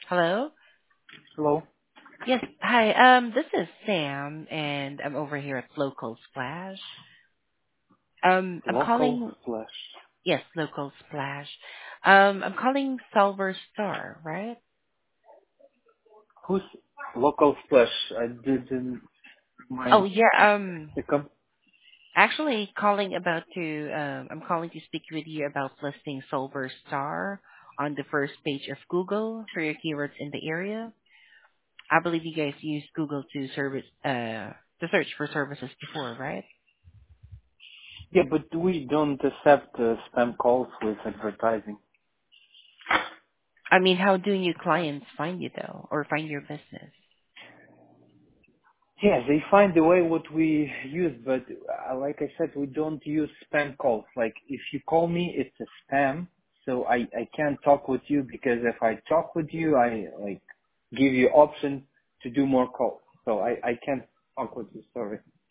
Hello? Hello? Yes. Hi. This is Sam, and I'm over here at Local Splash. I'm Local calling. Flash. Yes, Local Splash. I'm calling Salver Star, right? Who's Local Flash? I didn't Oh mind yeah. the com- Actually, calling about to. I'm calling to speak with you about listing Salver Star on the first page of Google for your keywords in the area. I believe you guys use Google to search for services before, right? Yeah, but we don't accept spam calls with advertising. I mean, how do your clients find you though, or find your business? Yeah, they find the way what we use, but like I said, we don't use spam calls. Like if you call me, it's a spam, so I can't talk with you because if I talk with you, I like give you option to do more calls. So I can't talk with you. Sorry.